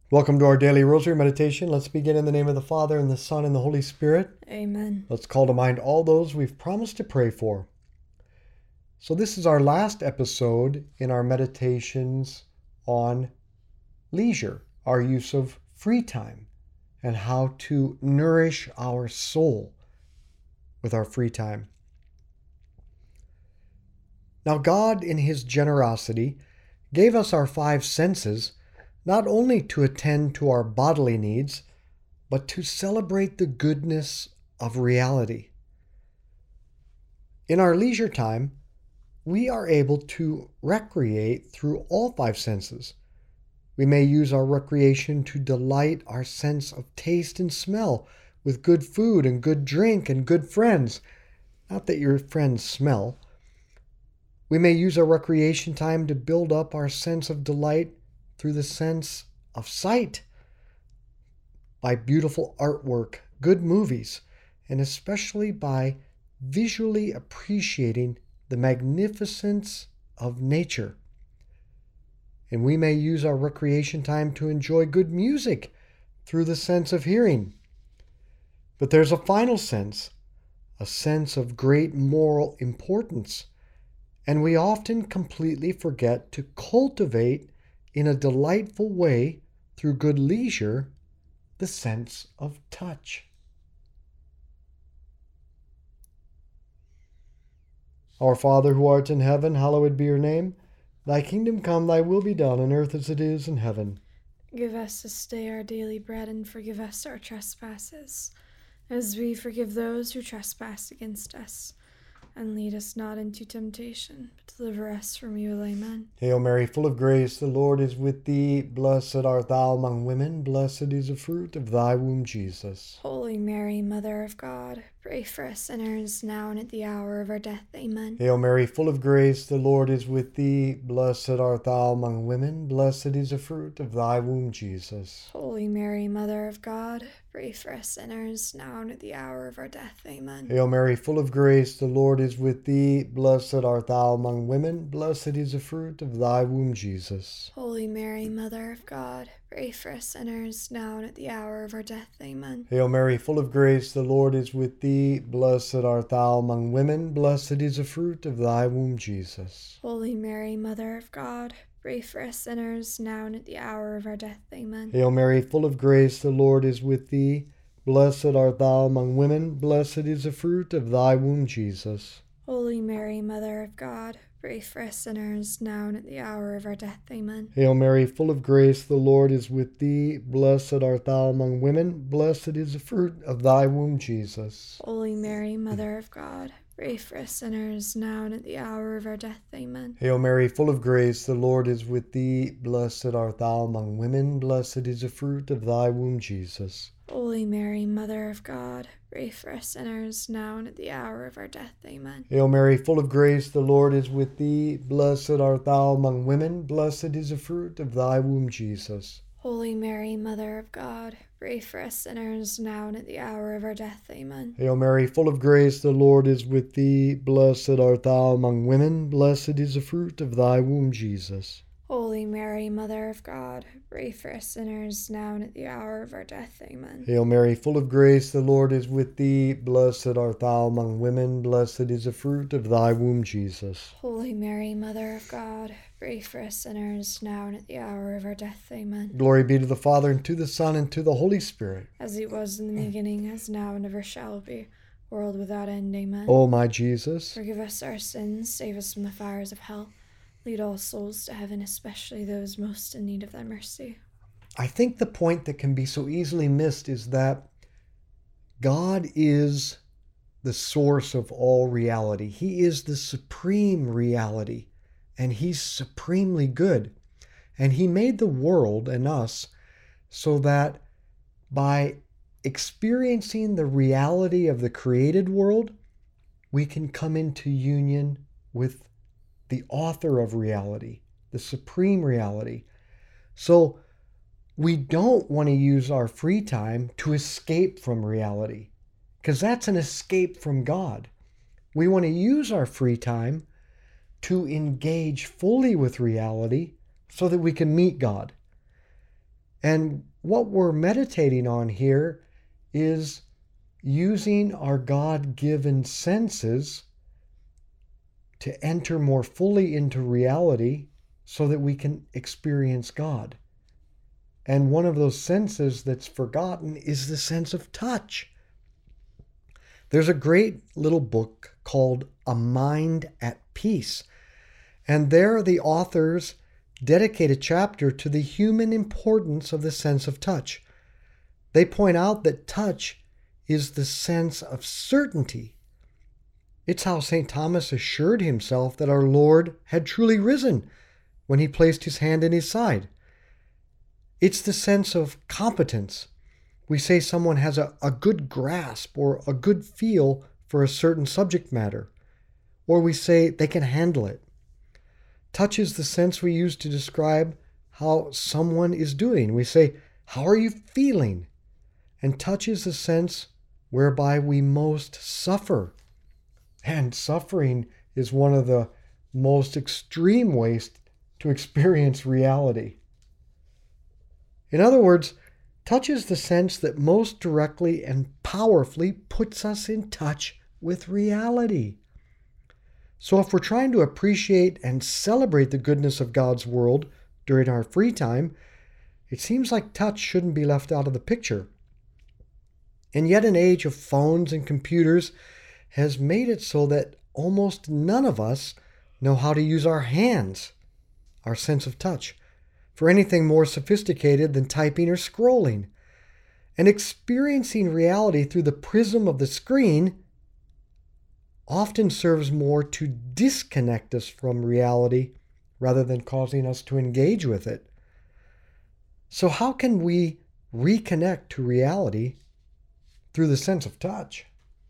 Welcome to our daily rosary meditation. Let's begin in the name of the Father, and the Son, and the Holy Spirit. Amen. Let's call to mind all those we've promised to pray for. So this is our last episode in our meditations on leisure, our use of free time, and how to nourish our soul with our free time. Now, God, in His generosity, gave us our five senses not only to attend to our bodily needs, but to celebrate the goodness of reality. In our leisure time, we are able to recreate through all five senses. We may use our recreation to delight our sense of taste and smell with good food and good drink and good friends. Not that your friends smell. We may use our recreation time to build up our sense of delight through the sense of sight, by beautiful artwork, good movies, and especially by visually appreciating the magnificence of nature. And we may use our recreation time to enjoy good music through the sense of hearing. But there's a final sense, a sense of great moral importance, and we often completely forget to cultivate in a delightful way, through good leisure, the sense of touch. Our Father who art in heaven, hallowed be your name. Thy kingdom come, thy will be done on earth as it is in heaven. Give us this day our daily bread, and forgive us our trespasses, as we forgive those who trespass against us. And lead us not into temptation, but deliver us from evil. Amen. Hail Mary, full of grace, the Lord is with thee. Blessed art thou among women, blessed is the fruit of thy womb, Jesus. Holy Mary, Mother of God, pray for us sinners, now and at the hour of our death. Amen. Hail Mary, full of grace, the Lord is with thee. Blessed art thou among women, blessed is the fruit of thy womb, Jesus. Holy Mary, Mother of God, pray for us sinners, now and at the hour of our death. Amen. Hail Mary, full of grace, the Lord is with thee. Blessed art thou among women, blessed is the fruit of thy womb, Jesus. Holy Mary, Mother of God, pray for us sinners, now and at the hour of our death. Amen. Hail Mary, full of grace, the Lord is with thee. Blessed art thou among women, blessed is the fruit of thy womb, Jesus. Holy Mary, Mother of God, pray for us sinners, now and at the hour of our death. Amen. Hail Mary, full of grace, the Lord is with thee. Blessed art thou among women, blessed is the fruit of thy womb, Jesus. Holy Mary, Mother of God, pray for us sinners, now and at the hour of our death. Amen. Hail Mary, full of grace, the Lord is with thee. Blessed art thou among women, blessed is the fruit of thy womb, Jesus. Holy Mary, Mother of God, pray for us sinners, now and at the hour of our death. Amen. Hail Mary, full of grace, the Lord is with thee. Blessed art thou among women, blessed is the fruit of thy womb, Jesus. Holy Mary, Mother of God, pray for us sinners, now and at the hour of our death. Amen. Hail Mary, full of grace, the Lord is with thee. Blessed art thou among women, blessed is the fruit of thy womb, Jesus. Holy Mary, Mother of God, pray for us sinners, now and at the hour of our death. Amen. Hail Mary, full of grace, the Lord is with thee. Blessed art thou among women, blessed is the fruit of thy womb, Jesus. Holy Mary, Mother of God, pray for us sinners, now and at the hour of our death. Amen. Hail Mary, full of grace, the Lord is with thee. Blessed art thou among women, blessed is the fruit of thy womb, Jesus. Holy Mary, Mother of God, pray for us sinners, now and at the hour of our death. Amen. Glory be to the Father, and to the Son, and to the Holy Spirit. As it was in the beginning, as now, and ever shall be, world without end. Amen. O my Jesus, forgive us our sins, save us from the fires of hell. Lead all souls to heaven, especially those most in need of thy mercy. I think the point that can be so easily missed is that God is the source of all reality. He is the supreme reality, and He's supremely good. And He made the world and us so that by experiencing the reality of the created world, we can come into union with the author of reality, the supreme reality. So we don't want to use our free time to escape from reality, because that's an escape from God. We want to use our free time to engage fully with reality so that we can meet God. And what we're meditating on here is using our God-given senses to enter more fully into reality so that we can experience God. And one of those senses that's forgotten is the sense of touch. There's a great little book called A Mind at Peace. And there the authors dedicate a chapter to the human importance of the sense of touch. They point out that touch is the sense of certainty. It's how St. Thomas assured himself that our Lord had truly risen when he placed his hand in his side. It's the sense of competence. We say someone has a good grasp or a good feel for a certain subject matter, or we say they can handle it. Touch is the sense we use to describe how someone is doing. We say, "How are you feeling?" And touch is the sense whereby we most suffer. And suffering is one of the most extreme ways to experience reality. In other words, touch is the sense that most directly and powerfully puts us in touch with reality. So if we're trying to appreciate and celebrate the goodness of God's world during our free time, it seems like touch shouldn't be left out of the picture. And yet an age of phones and computers has made it so that almost none of us know how to use our hands, our sense of touch, for anything more sophisticated than typing or scrolling. And experiencing reality through the prism of the screen often serves more to disconnect us from reality rather than causing us to engage with it. So how can we reconnect to reality through the sense of touch?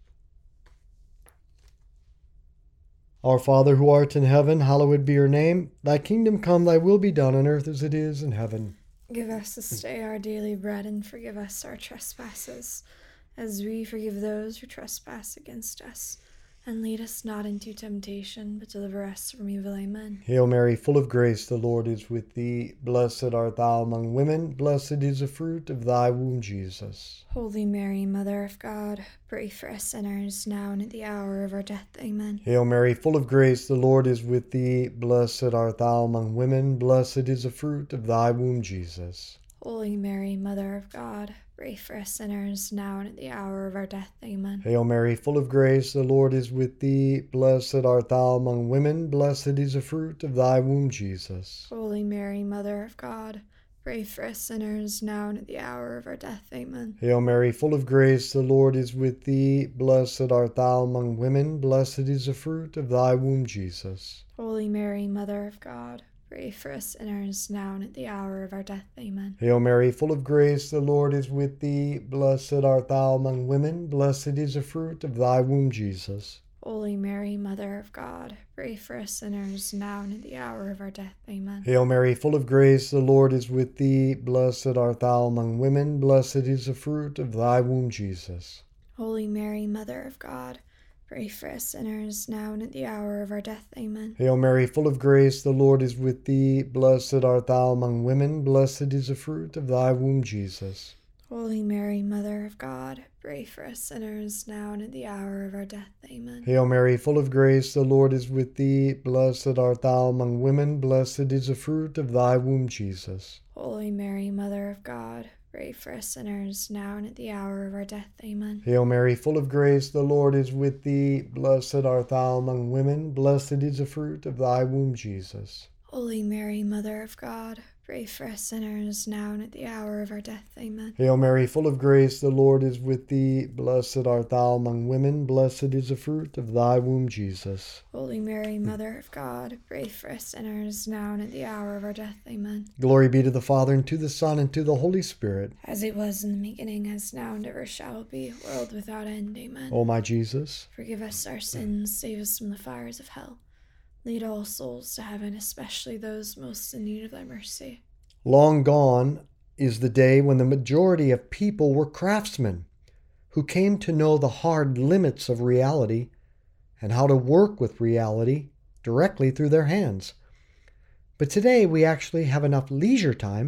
Our Father who art in heaven, hallowed be your name. Thy kingdom come, thy will be done on earth as it is in heaven. Give us this day our daily bread, and forgive us our trespasses, as we forgive those who trespass against us. And lead us not into temptation, but deliver us from evil. Amen. Hail Mary, full of grace, the Lord is with thee. Blessed art thou among women. Blessed is the fruit of thy womb, Jesus. Holy Mary, Mother of God, pray for us sinners, now and at the hour of our death. Amen. Hail Mary, full of grace, the Lord is with thee. Blessed art thou among women. Blessed is the fruit of thy womb, Jesus. Holy Mary, Mother of God, pray for us sinners, now and at the hour of our death. Amen. Hail Mary, full of grace, the Lord is with thee. Blessed art thou among women. Blessed is the fruit of thy womb, Jesus. Holy Mary, Mother of God, pray for us sinners, now and at the hour of our death. Amen. Hail Mary, full of grace, the Lord is with thee. Blessed art thou among women. Blessed is the fruit of thy womb, Jesus. Holy Mary, Mother of God, pray for us sinners, now and at the hour of our death. Amen. Hail Mary, full of grace, the Lord is with thee. Blessed art thou among women. Blessed is the fruit of thy womb, Jesus. Holy Mary, Mother of God, pray for us sinners, now and at the hour of our death. Amen. Hail Mary, full of grace, the Lord is with thee. Blessed art thou among women. Blessed is the fruit of thy womb, Jesus. Holy Mary, Mother of God, pray for us sinners, now and at the hour of our death. Amen. Hail Mary, full of grace, the Lord is with thee. Blessed art thou among women. Blessed is the fruit of thy womb, Jesus. Holy Mary, Mother of God, pray for us sinners, now and at the hour of our death. Amen. Hail Mary, full of grace, the Lord is with thee. Blessed art thou among women. Blessed is the fruit of thy womb, Jesus. Holy Mary, Mother of God, pray for us sinners, now and at the hour of our death. Amen. Hail Mary, full of grace, the Lord is with thee. Blessed art thou among women. Blessed is the fruit of thy womb, Jesus. Holy Mary, Mother of God, pray for us sinners, now and at the hour of our death. Amen. Hail Mary, full of grace, the Lord is with thee. Blessed art thou among women. Blessed is the fruit of thy womb, Jesus. Holy Mary, Mother of God, pray for us sinners, now and at the hour of our death. Amen. Glory be to the Father, and to the Son, and to the Holy Spirit. As it was in the beginning, as now, and ever shall be, world without end. Amen. O my Jesus, forgive us our sins, save us from the fires of hell. Lead all souls to heaven, especially those most in need of thy mercy. long gone is the day when the majority of people were craftsmen who came to know the hard limits of reality and how to work with reality directly through their hands. But today we actually have enough leisure time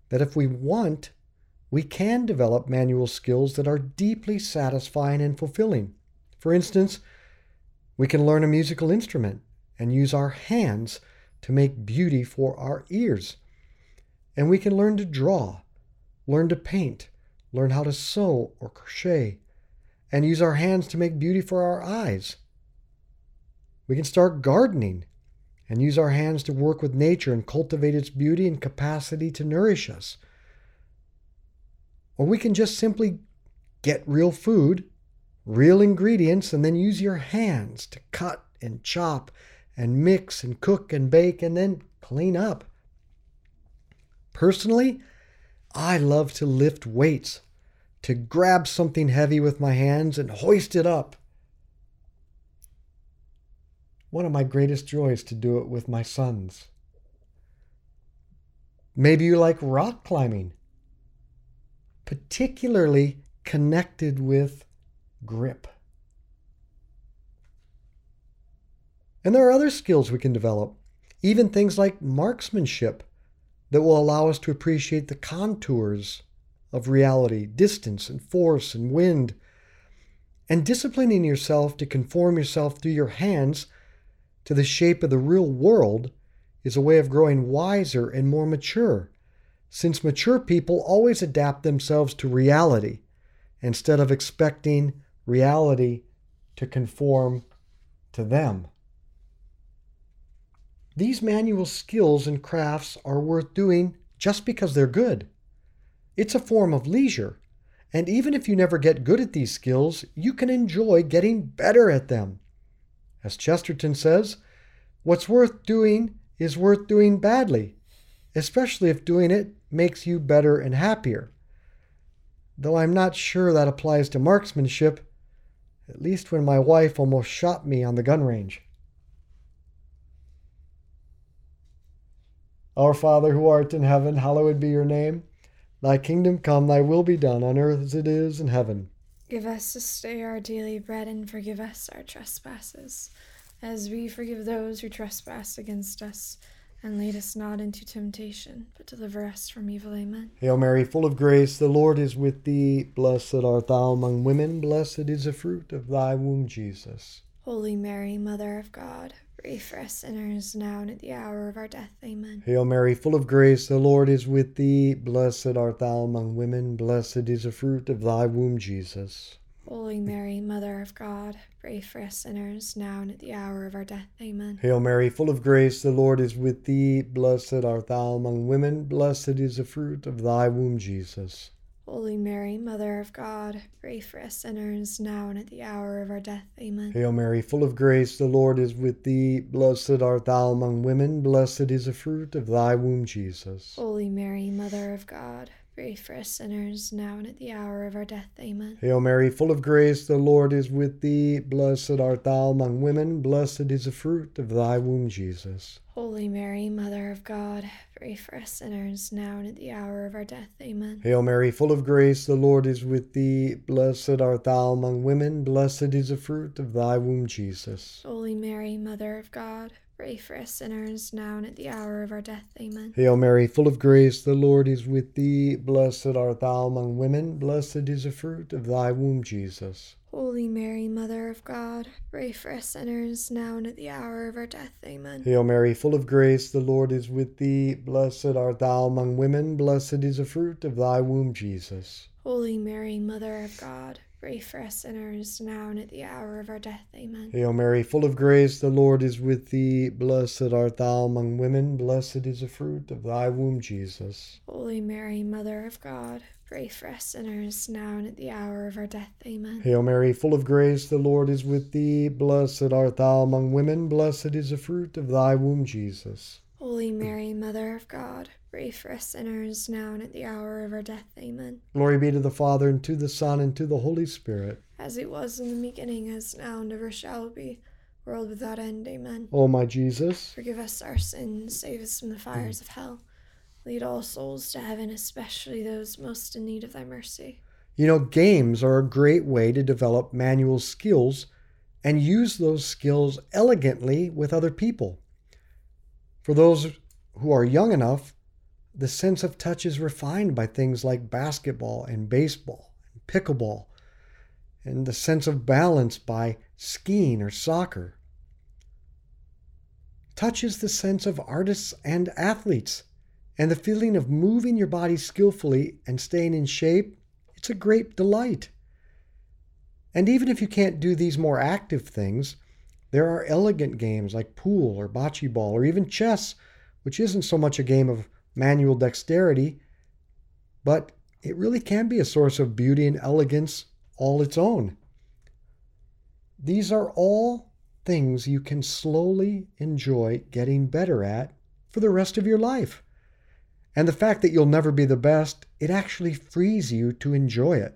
that if we want, we can develop manual skills that are deeply satisfying and fulfilling. For instance, we can learn a musical instrument and use our hands to make beauty for our ears. And we can learn to draw, learn to paint, learn how to sew or crochet, and use our hands to make beauty for our eyes. We can start gardening and use our hands to work with nature and cultivate its beauty and capacity to nourish us. Or we can just simply get real food, real ingredients, and then use your hands to cut and chop and mix and cook and bake and then clean up. Personally, I love to lift weights, to grab something heavy with my hands and hoist it up. One of my greatest joys to do it with my sons. Maybe you like rock climbing, particularly connected with grip. And there are other skills we can develop, even things like marksmanship that will allow us to appreciate the contours of reality, distance and force and wind. And disciplining yourself to conform yourself through your hands to the shape of the real world is a way of growing wiser and more mature, since mature people always adapt themselves to reality instead of expecting reality to conform to them. These manual skills and crafts are worth doing just because they're good. It's a form of leisure, and even if you never get good at these skills, you can enjoy getting better at them. As Chesterton says, what's worth doing is worth doing badly, especially if doing it makes you better and happier. Though I'm not sure that applies to marksmanship, at least when my wife almost shot me on the gun range. Our Father who art in heaven, hallowed be your name. Thy kingdom come, thy will be done on earth as it is in heaven. Give us this day our daily bread, and forgive us our trespasses, as we forgive those who trespass against us. And lead us not into temptation, but deliver us from evil. Amen. Hail Mary, full of grace, the Lord is with thee. Blessed art thou among women, blessed is the fruit of thy womb, Jesus. Holy Mary, Mother of God, pray for us sinners, now and at the hour of our death. Amen. Hail Mary, full of grace, the Lord is with thee. Blessed art thou among women, blessed is the fruit of thy womb, Jesus. Holy Mary, Mother of God, pray for us sinners, now and at the hour of our death. Amen. Hail Mary, full of grace, the Lord is with thee. Blessed art thou among women, blessed is the fruit of thy womb, Jesus. Holy Mary, Mother of God, pray for us sinners, now and at the hour of our death. Amen. Hail Mary, full of grace, the Lord is with thee. Blessed art thou among women, blessed is the fruit of thy womb, Jesus. Holy Mary, Mother of God, pray for us sinners, now and at the hour of our death. Amen. Hail Mary, full of grace, the Lord is with thee. Blessed art thou among women, blessed is the fruit of thy womb, Jesus. Holy Mary, Mother of God, pray for us sinners, now and at the hour of our death. Amen. Hail Mary, full of grace, the Lord is with thee. Blessed art thou among women, blessed is the fruit of thy womb, Jesus. Holy Mary, Mother of God, pray for us sinners, now and at the hour of our death. Amen. Hail Mary, full of grace, the Lord is with thee. Blessed art thou among women, blessed is the fruit of thy womb, Jesus. Holy Mary, Mother of God, pray for us sinners, now and at the hour of our death. Amen. Hail Mary, full of grace, the Lord is with thee. Blessed art thou among women, blessed is the fruit of thy womb, Jesus. Holy Mary, Mother of God, pray for us sinners, now and at the hour of our death. Amen. Hail Mary, full of grace, the Lord is with thee. Blessed art thou among women, blessed is the fruit of thy womb, Jesus. Holy Mary, Mother of God, pray for us sinners, now and at the hour of our death. Amen. Hail Mary, full of grace, the Lord is with thee. Blessed art thou among women, blessed is the fruit of thy womb, Jesus. Holy Mary, Mother of God, pray for us sinners, now and at the hour of our death. Amen. Glory be to the Father, and to the Son, and to the Holy Spirit. As it was in the beginning, as now, and ever shall be, world without end. Amen. O my Jesus, forgive us our sins, save us from the fires of hell. Lead all souls to heaven, especially those most in need of thy mercy. You know, games are a great way to develop manual skills and use those skills elegantly with other people. For those who are young enough, The sense of touch is refined by things like basketball and baseball and pickleball, and the sense of balance by skiing or soccer. Touch is the sense of artists and athletes, and the feeling of moving your body skillfully and staying in shape, it's a great delight. And even if you can't do these more active things, there are elegant games like pool or bocce ball or even chess, which isn't so much a game of manual dexterity, but it really can be a source of beauty and elegance all its own. These are all things you can slowly enjoy getting better at for the rest of your life. And the fact that you'll never be the best, it actually frees you to enjoy it.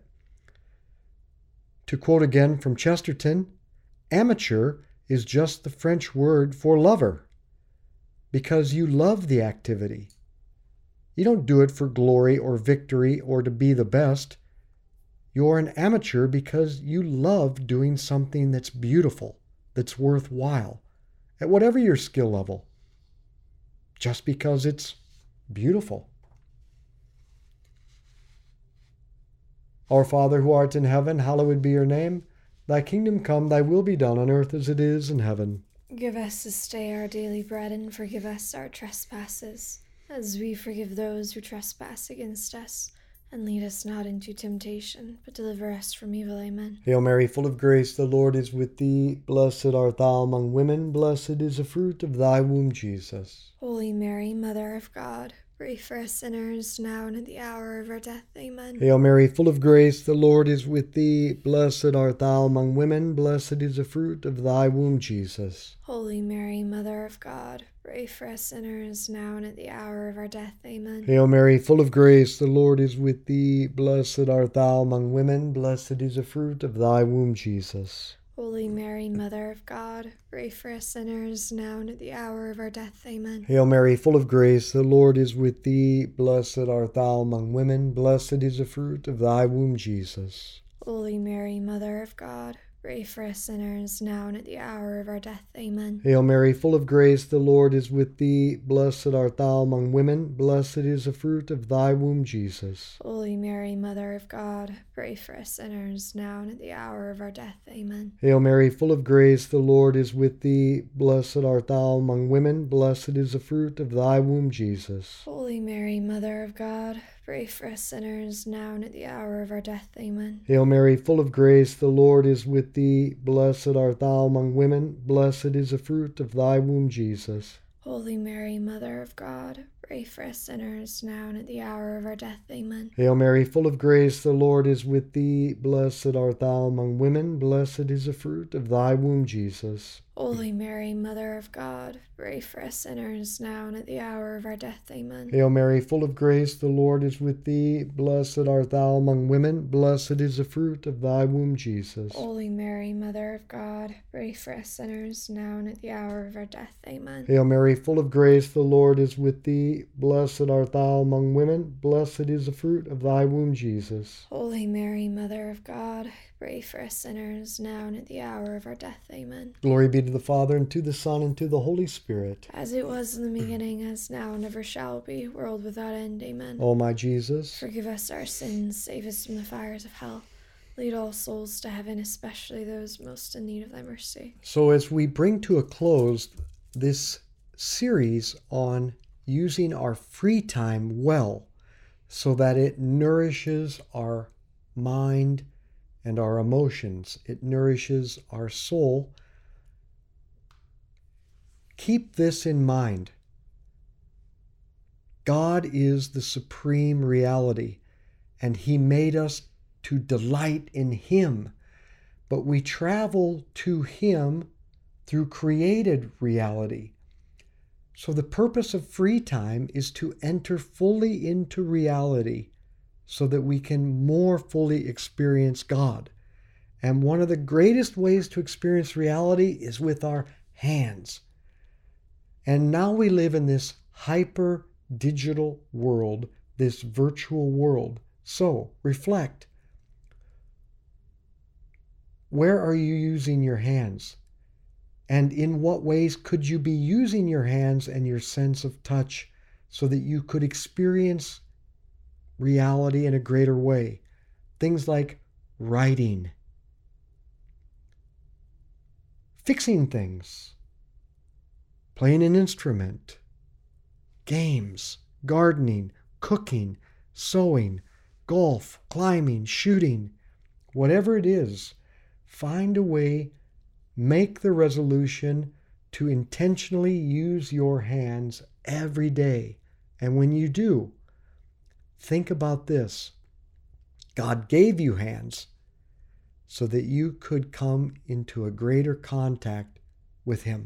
To quote again from Chesterton, amateur is just the French word for lover, because you love the activity. You don't do it for glory or victory or to be the best. You're an amateur because you love doing something that's beautiful, that's worthwhile, at whatever your skill level, just because it's beautiful. Our Father who art in heaven, hallowed be your name. Thy kingdom come, thy will be done on earth as it is in heaven. Give us this day our daily bread, and forgive us our trespasses, as we forgive those who trespass against us. And lead us not into temptation, but deliver us from evil. Amen. Hail Mary, full of grace, the Lord is with thee. Blessed art thou among women, blessed is the fruit of thy womb, Jesus. Holy Mary, Mother of God, pray for us sinners, now and at the hour of our death. Amen. Hail Mary, full of grace, the Lord is with thee. Blessed art thou among women, blessed is the fruit of thy womb, Jesus. Holy Mary, Mother of God, pray for us sinners, now and at the hour of our death. Amen. Hail Mary, full of grace, the Lord is with thee. Blessed art thou among women, blessed is the fruit of thy womb, Jesus. Holy Mary, Mother of God, pray for us sinners, now and at the hour of our death. Amen. Hail Mary, full of grace, the Lord is with thee. Blessed art thou among women, blessed is the fruit of thy womb, Jesus. Holy Mary, Mother of God, pray for us sinners, now and at the hour of our death. Amen. Hail Mary, full of grace, the Lord is with thee. Blessed art thou among women, blessed is the fruit of thy womb, Jesus. Holy Mary, Mother of God, pray for us sinners, now and at the hour of our death. Amen. Hail Mary, full of grace, the Lord is with thee. Blessed art thou among women, blessed is the fruit of thy womb, Jesus. Holy Mary, Mother of God, pray for us sinners, now and at the hour of our death. Amen. Hail Mary, full of grace, the Lord is with thee. Blessed art thou among women, blessed is the fruit of thy womb, Jesus. Holy Mary, Mother of God, pray for us sinners, now and at the hour of our death. Amen. Hail Mary, full of grace, the Lord is with thee. Blessed art thou among women, blessed is the fruit of thy womb, Jesus. Holy Mary, Mother of God, pray for us sinners, now and at the hour of our death. Amen. Hail Mary, full of grace, the Lord is with thee. Blessed art thou among women, blessed is the fruit of thy womb, Jesus. Holy Mary, Mother of God, pray for us sinners, now and at the hour of our death. Amen. Hail Mary, full of grace, the Lord is with thee. Blessed art thou among women, blessed is the fruit of thy womb, Jesus. Holy Mary, Mother of God, pray for us sinners, now and at the hour of our death. Amen. Glory be to the Father, and to the Son, and to the Holy Spirit. As it was in the beginning, as now, and ever shall be, world without end. Amen. O my Jesus, forgive us our sins, save us from the fires of hell. Lead all souls to heaven, especially those most in need of thy mercy. So as we bring to a close this series on using our free time well, so that it nourishes our mind and our emotions, it nourishes our soul, keep this in mind. God is the supreme reality, and He made us to delight in Him. But we travel to Him through created reality. So the purpose of free time is to enter fully into reality so that we can more fully experience God. And one of the greatest ways to experience reality is with our hands. And now we live in this hyper digital world, this virtual world. So reflect. Where are you using your hands? And in what ways could you be using your hands and your sense of touch so that you could experience reality in a greater way. Things like writing, fixing things, playing an instrument, games, gardening, cooking, sewing, golf, climbing, shooting, whatever it is, find a way, make the resolution to intentionally use your hands every day. And when you do, think about this. God gave you hands so that you could come into a greater contact with Him.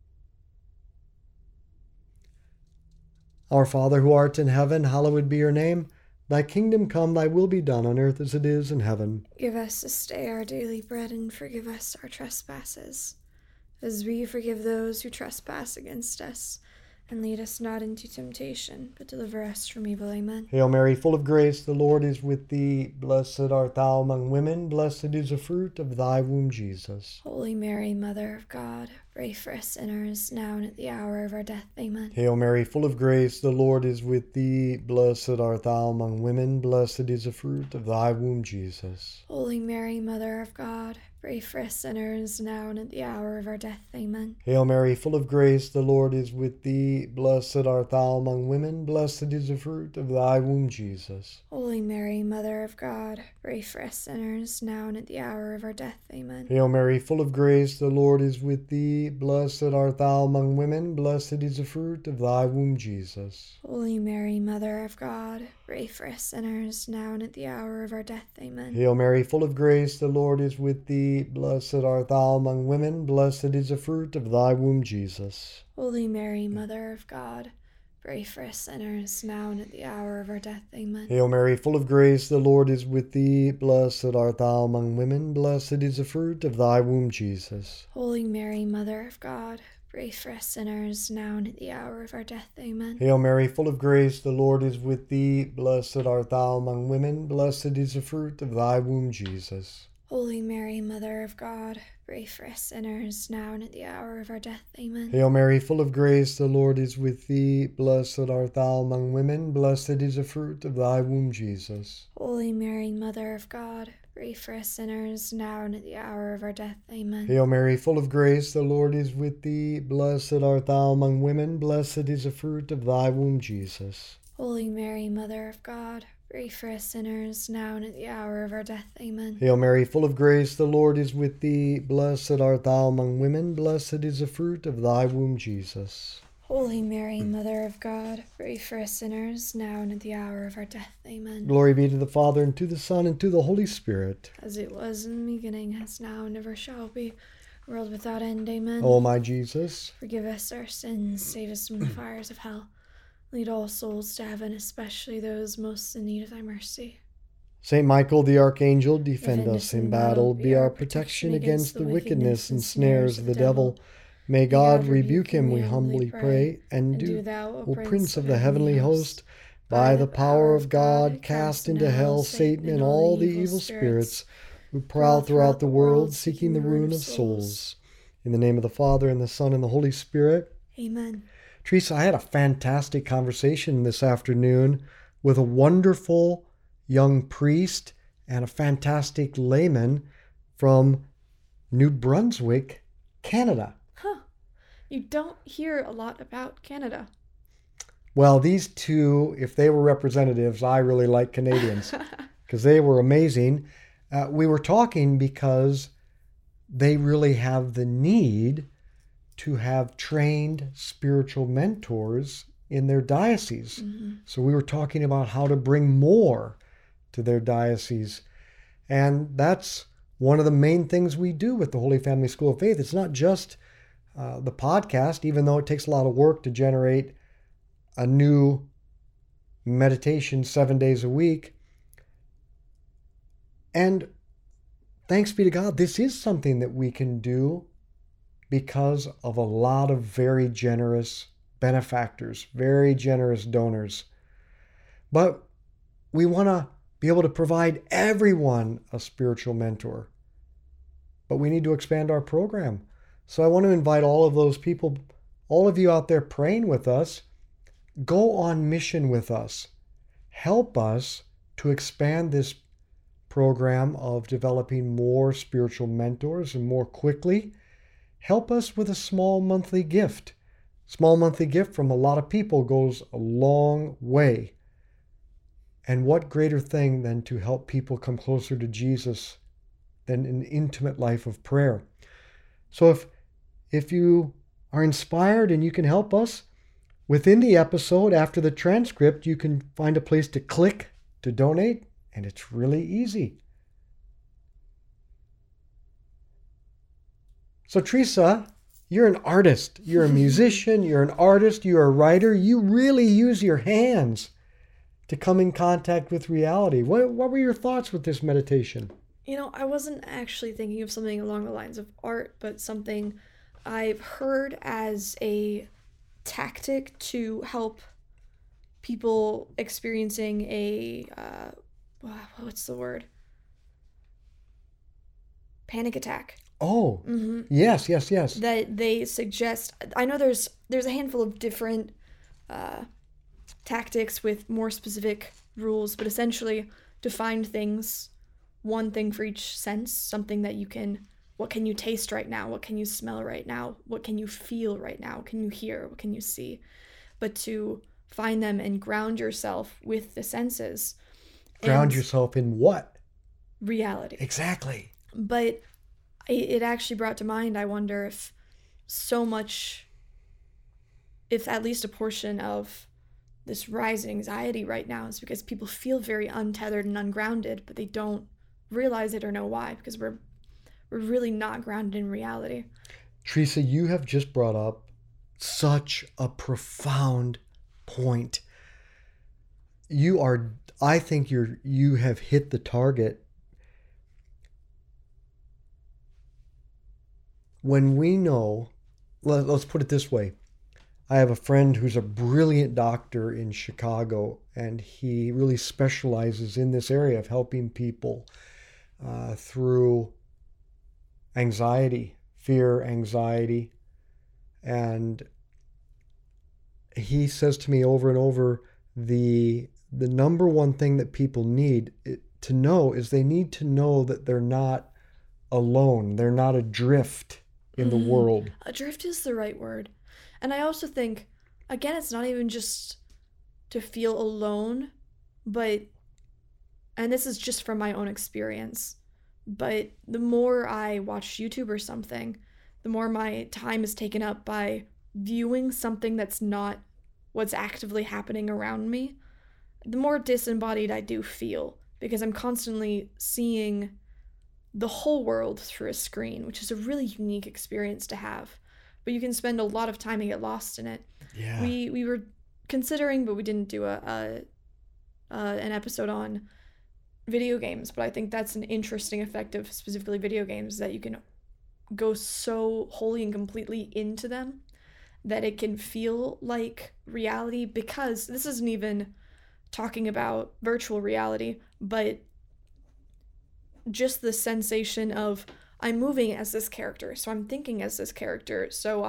Our Father who art in heaven, hallowed be your name. Thy kingdom come, thy will be done on earth as it is in heaven. Give us this day our daily bread, and forgive us our trespasses, as we forgive those who trespass against us. And lead us not into temptation, but deliver us from evil. Amen. Hail Mary, full of grace, the Lord is with thee. Blessed art thou among women, blessed is the fruit of thy womb, Jesus. Holy Mary, Mother of God, pray for us sinners, now and at the hour of our death. Amen. Hail Mary, full of grace, the Lord is with thee. Blessed art thou among women, blessed is the fruit of thy womb, Jesus. Holy Mary, Mother of God, pray for us sinners, now and at the hour of our death. Amen. Hail Mary, full of grace, the Lord is with thee. Blessed art thou among women, blessed is the fruit of thy womb, Jesus. Holy Mary, Mother of God, pray for us sinners, now and at the hour of our death. Amen. Hail Mary, full of grace, the Lord is with thee. Blessed art thou among women, blessed is the fruit of thy womb, Jesus. Holy Mary, Mother of God, pray for us sinners, now and at the hour of our death. Amen. Hail Mary, full of grace, the Lord is with thee. Blessed art thou among women, blessed is the fruit of thy womb, Jesus. Holy Mary, Mother of God, pray for us sinners, now and at the hour of our death. Amen. Hail Mary, full of grace, the Lord is with thee. Blessed art thou among women, blessed is the fruit of thy womb, Jesus. Holy Mary, Mother of God, pray for us sinners, now and at the hour of our death. Amen. Hail Mary, full of grace, the Lord is with thee. Blessed art thou among women, blessed is the fruit of thy womb, Jesus. Holy Mary, Mother of God, pray for us sinners, now and at the hour of our death. Amen. Hail Mary, full of grace, the Lord is with thee. Blessed art thou among women, blessed is the fruit of thy womb, Jesus. Holy Mary, Mother of God, pray for us sinners, now and at the hour of our death. Amen. Hail Mary, full of grace, the Lord is with thee. Blessed art thou among women, blessed is the fruit of thy womb, Jesus. Holy Mary, Mother of God, pray for us sinners, now and at the hour of our death. Amen. Hail Mary, full of grace, the Lord is with thee. Blessed art thou among women, blessed is the fruit of thy womb, Jesus. Holy Mary, Mother of God, pray for us sinners, now and at the hour of our death. Amen. Glory be to the Father, and to the Son, and to the Holy Spirit. As it was in the beginning, as now, and ever shall be, world without end. Amen. O my Jesus, forgive us our sins, save us from the fires of hell. Lead all souls to heaven, especially those most in need of thy mercy. Saint Michael the Archangel, defend us in battle. Be our protection against the wickedness and snares of the devil. May God rebuke him, we humbly pray. And do thou, O Prince of the heavenly host, by the power of God, cast into hell Satan and all the evil spirits who prowl throughout the world, seeking the ruin of souls. In the name of the Father, and the Son, and the Holy Spirit. Amen. Teresa, I had a fantastic conversation this afternoon with a wonderful young priest and a fantastic layman from New Brunswick, Canada. Huh. You don't hear a lot about Canada. Well, these two, if they were representatives, I really like Canadians because they were amazing. We were talking because they really have the need to have trained spiritual mentors in their diocese. Mm-hmm. So we were talking about how to bring more to their diocese. And that's one of the main things we do with the Holy Family School of Faith. It's not just the podcast, even though it takes a lot of work to generate a new meditation 7 days a week. And thanks be to God, this is something that we can do because of a lot of very generous benefactors, very generous donors. But we want to be able to provide everyone a spiritual mentor. But we need to expand our program. So I want to invite all of those people, all of you out there praying with us, go on mission with us. Help us to expand this program of developing more spiritual mentors and more quickly. Help us with a small monthly gift. Small monthly gift from a lot of people goes a long way. And what greater thing than to help people come closer to Jesus than an intimate life of prayer? So if you are inspired and you can help us, within the episode, after the transcript, you can find a place to click to donate, and it's really easy. So Teresa, you're an artist. You're a musician. You're an artist. You're a writer. You really use your hands to come in contact with reality. What were your thoughts with this meditation? I wasn't actually thinking of something along the lines of art, but something I've heard as a tactic to help people experiencing a, what's the word? Panic attack. Oh, yes. That they suggest. I know there's a handful of different tactics with more specific rules, but essentially to find things, one thing for each sense, something that what can you taste right now? What can you smell right now? What can you feel right now? What can you hear? What can you see? But to find them and ground yourself with the senses. Ground yourself in what? Reality. Exactly. But it actually brought to mind, I wonder if at least a portion of this rising anxiety right now is because people feel very untethered and ungrounded, but they don't realize it or know why, because we're really not grounded in reality. Teresa, you have just brought up such a profound point. I think you have hit the target. When we know, let's put it this way. I have a friend who's a brilliant doctor in Chicago, and he really specializes in this area of helping people through anxiety, fear, anxiety. And he says to me over and over, the number one thing that people need to know is they need to know that they're not alone. They're not adrift in the world. Adrift is the right word. And I also think, again, it's not even just to feel alone, but, and this is just from my own experience, but the more I watch YouTube or something, the more my time is taken up by viewing something that's not what's actively happening around me, the more disembodied I do feel, because I'm constantly seeing the whole world through a screen, which is a really unique experience to have. But you can spend a lot of time and get lost in it. Yeah. We were considering, but we didn't do an episode on video games. But I think that's an interesting effect of specifically video games, that you can go so wholly and completely into them that it can feel like reality, because this isn't even talking about virtual reality, but just the sensation of I'm moving as this character, so I'm thinking as this character, so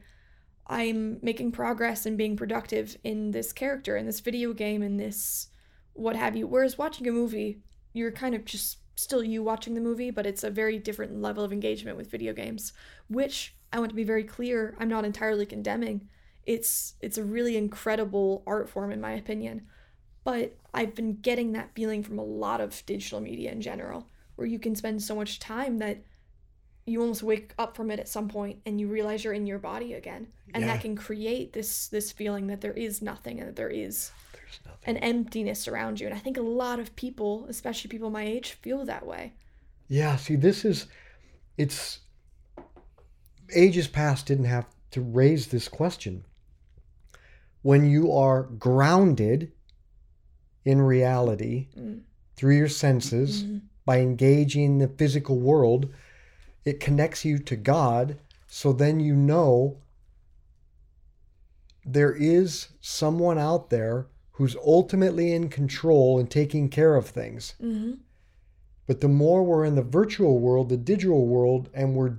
I'm making progress and being productive in this character, in this video game, in this what have you. Whereas watching a movie, you're kind of just still you watching the movie, but it's a very different level of engagement with video games, which I want to be very clear, I'm not entirely condemning. It's a really incredible art form in my opinion, but I've been getting that feeling from a lot of digital media in general, where you can spend so much time that you almost wake up from it at some point and you realize you're in your body again. And that can create this feeling that there is nothing, and that there's an emptiness around you. And I think a lot of people, especially people my age, feel that way. Yeah, see, it's ages past didn't have to raise this question. When you are grounded in reality through your senses, by engaging the physical world, it connects you to God. So then you know there is someone out there who's ultimately in control and taking care of things. But the more we're in the virtual world, the digital world, and we're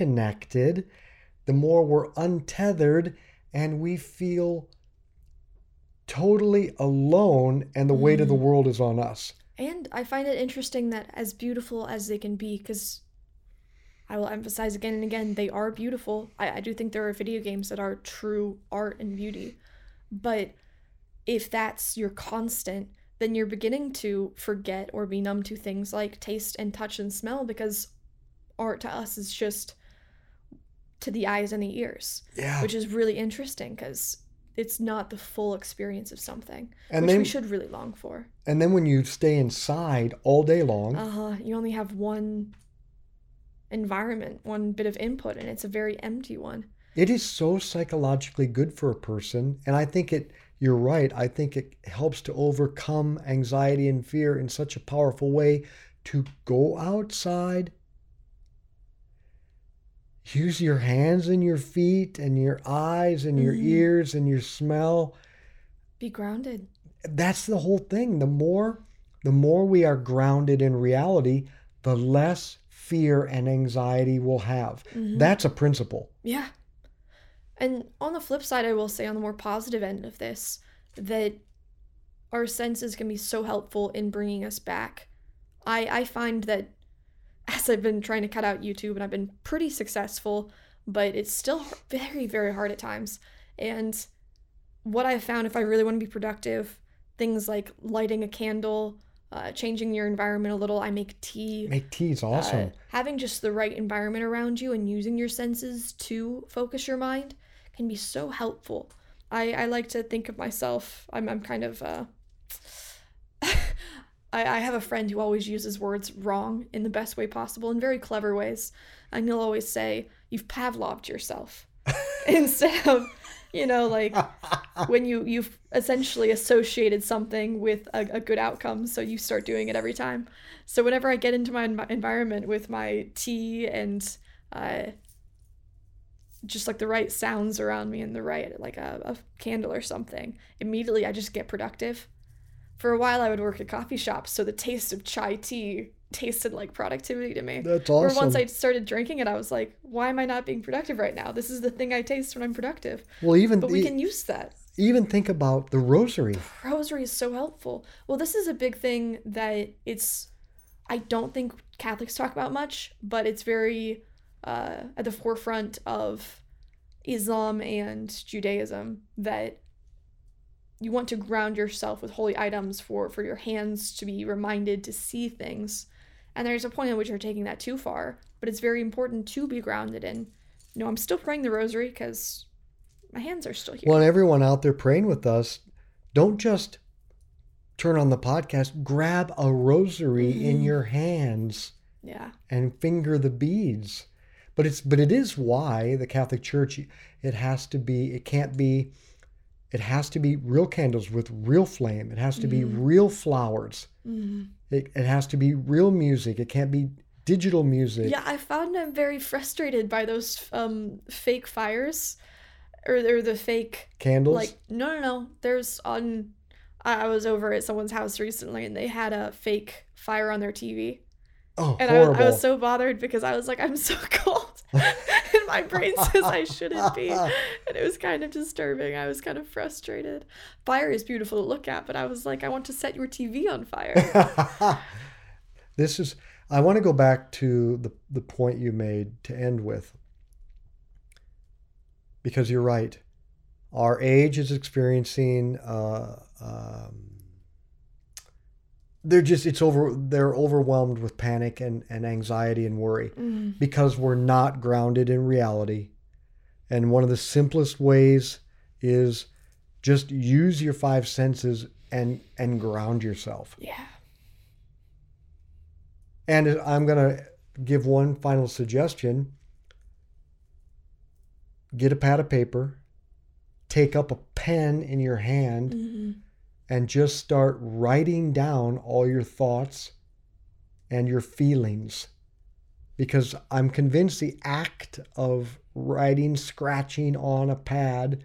disconnected, the more we're untethered, and we feel totally alone, and the weight of the world is on us. And I find it interesting that as beautiful as they can be, because I will emphasize again and again, they are beautiful. I do think there are video games that are true art and beauty. But if that's your constant, then you're beginning to forget or be numb to things like taste and touch and smell, because art to us is just to the eyes and the ears. Yeah. Which is really interesting, because it's not the full experience of something, And which then- we should really long for. And then when you stay inside all day long, You only have one environment, one bit of input, and it's a very empty one. it is so psychologically good for a person. And I think you're right. I think it helps to overcome anxiety and fear in such a powerful way to go outside, use your hands and your feet and your eyes and your ears and your smell. Be grounded. That's the whole thing. The more we are grounded in reality, the less fear and anxiety we'll have. That's a principle. Yeah. And on the flip side, I will say, on the more positive end of this, that our senses can be so helpful in bringing us back. I find that as I've been trying to cut out YouTube, and I've been pretty successful, but it's still very, very hard at times. And what I've found, if I really want to be productive, things like lighting a candle, changing your environment a little. I make tea. Make tea is awesome. Having just the right environment around you and using your senses to focus your mind can be so helpful. I like to think of myself, I'm kind of, I have a friend who always uses words wrong in the best way possible, in very clever ways. And he'll always say, you've Pavloved yourself. Instead of, like when you've essentially associated something with a good outcome, so you start doing it every time. So whenever I get into my environment with my tea and just like the right sounds around me and the right, like a candle or something, immediately I just get productive. For a while I would work at coffee shops, so the taste of chai tea tasted like productivity to me. That's awesome. Or once I started drinking it, I was like, why am I not being productive right now? This is the thing I taste when I'm productive. Well, But we can use that. even think about the rosary. Rosary is so helpful. Well, this is a big thing that I don't think Catholics talk about much, but it's very at the forefront of Islam and Judaism, that you want to ground yourself with holy items for your hands to be reminded to see things. And there's a point at which you're taking that too far, but it's very important to be grounded in. I'm still praying the rosary because my hands are still here. Well, and everyone out there praying with us, don't just turn on the podcast, grab a rosary in your hands Yeah. and finger the beads. But it is why the Catholic Church, it has to be real candles with real flame. It has to be real flowers. It has to be real music. It can't be digital music. Yeah, I found I'm very frustrated by those fake fires, or the fake Candles? Like no. There's I was over at someone's house recently, and they had a fake fire on their TV. Oh, And horrible. I was so bothered because I was like, I'm so cold. And my brain says I shouldn't be. And it was kind of disturbing. I was kind of frustrated. Fire is beautiful to look at, but I was like, I want to set your TV on fire. I want to go back to the point you made to end with. Because you're right. Our age is experiencing they're overwhelmed with panic and anxiety and worry because we're not grounded in reality. And one of the simplest ways is just use your five senses and ground yourself. Yeah. And I'm going to give one final suggestion. Get a pad of paper, take up a pen in your hand, and just start writing down all your thoughts and your feelings. Because I'm convinced the act of writing, scratching on a pad,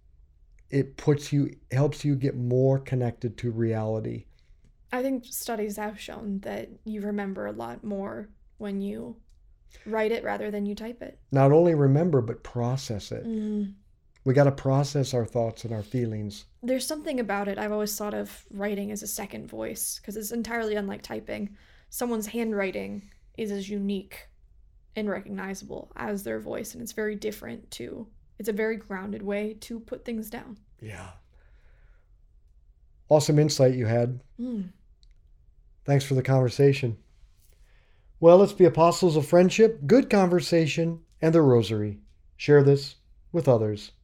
helps you get more connected to reality. I think studies have shown that you remember a lot more when you write it rather than you type it. Not only remember, but process it. We got to process our thoughts and our feelings. There's something about it. I've always thought of writing as a second voice because it's entirely unlike typing. Someone's handwriting is as unique and recognizable as their voice, and it's very different too. It's a very grounded way to put things down. Yeah. Awesome insight you had. Thanks for the conversation. Well, let's be apostles of friendship, good conversation, and the rosary. Share this with others.